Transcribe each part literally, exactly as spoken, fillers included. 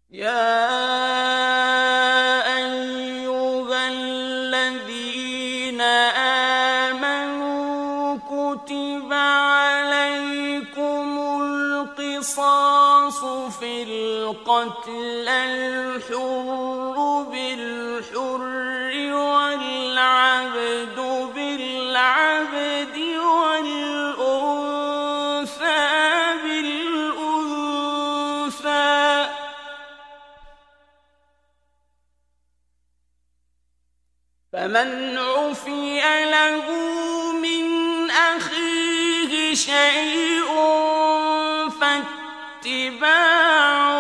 يا أيها الذين آمنوا كتب عليكم القصاص في القتلى الحر بالحر والعبد بالعبد والأنثى بالأنثى فمن عفي له من أخيه شيء فاتباع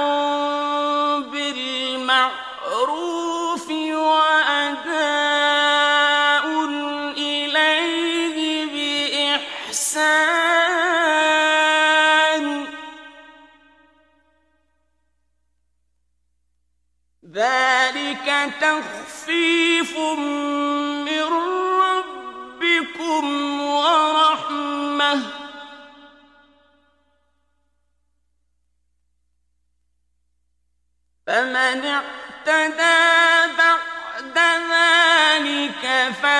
بالمعروف وأداء إليه بإحسان ذلك تخفيف من ربكم ورحمة فمن اعتدى بعد ذلك